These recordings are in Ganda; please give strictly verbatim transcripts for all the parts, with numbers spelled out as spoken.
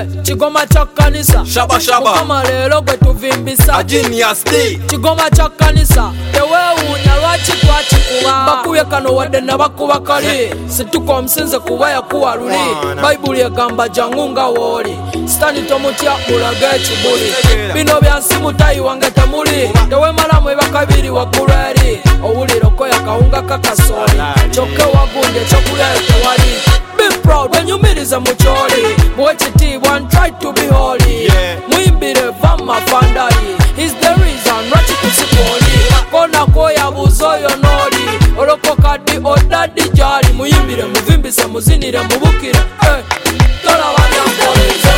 eh, Kigoma cha kanisa Shaba shaba Mukama lero gwe tuvimbisa A genius D Kigoma cha kanisa tewewuunya lwaki twakikuba bakubye kano wadde nabakuba kali situka omusinze kuba yakuwa luli bayibuli egamba jangu nga wooli sitani tomutya bulage ekibuli bino byansi mutayi wange temuli tewemalamu ebakabiri waggulu eri owulirako yakawunga kakasooli kyokka wagunde ekyokulya tewali be proud wenyumirize mu kyoli muwe ekitiibwa and try to be holy muyimbire vama fandali is the reason lwaki tusikooli konako yabuuza oyo nooli olokokaddi odaddi gyali muyimbire muvimbise muzinire mubukire tolaba byankolinze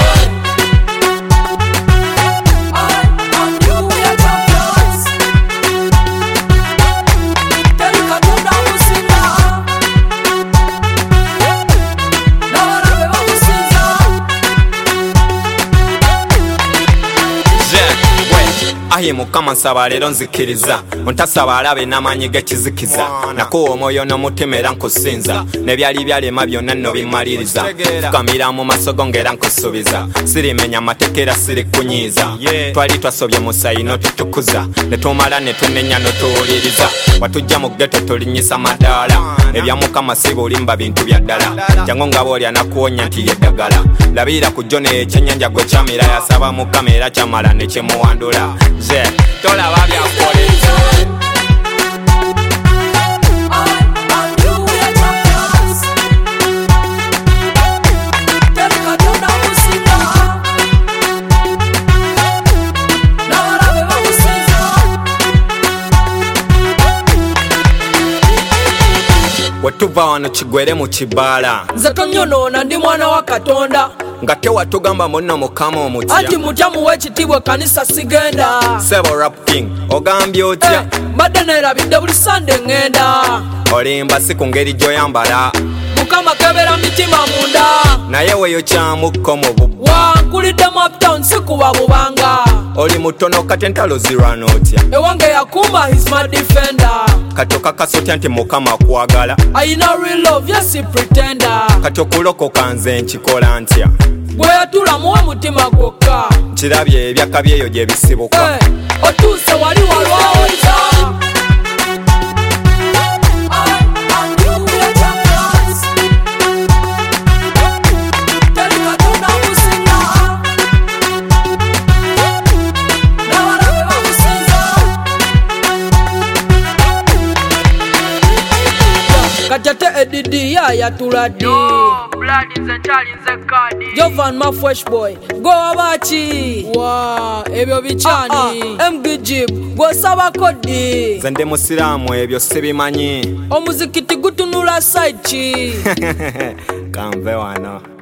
Ahi Mukama nsaba leero nzikiriza ontasaba alabe n'amanyi g'ekizikiza nakuwa omwoyo n'omutima era nkusinza n'ebyali byalema byonna nno bimaliriza fukamira mu maaso go ng'era nkusuubiza sirimenya amateeka era sirikunyiiza twali twasobye musayi n'otutukuza ne tumala ne tunenya n'otuwuliriza watujja mu ggeto tulinyisa madaala ebya Mukama si bulimba bintu bya ddala jangu nga bw'olya nakuwonya nti yeddagala labira ku jjo n'ekyennyanja gwe kyamira yasaba Mukama era kyamala ne kyemuwandula je tolaba byankolinze wetuva wano kigwere mu kibaala nze tonyonoona ndi mwana wa Katonda nga tewatugamba munno Mukama omutya anti mutyamu w'ekitiibwa kanisa sigenda Sebo Rap King ogambye otya mbadde neerabidde buli sande ŋŋenda olimba si ku ngeri gy'oyambala Mukama kebera mitima munda naye weyo kyamukko mu bubba wankulidde mu uptown si kuba bubanga oli mutono kati entalo zirwana otya ewange yakumba his my defender kati okakasotya nti Mukama akwagala ayina real love yes pretender kati okulokoka nze nkikola ntya bwe yatula muwe mutima gwokka kirabye ebyakabi eyo gye bisibuka otuuse wali walwawoliza Kajate edidi ya ya tuladi Yo, blood nze nkyali nze kadi Jovan ma fresh boy Go abachi Wa, ebyo bichani uh, uh. M G Jib, go saba kodi nze ndi musiraamu ebyo sibimanyi omuzikiti gutunula side chi kanve wano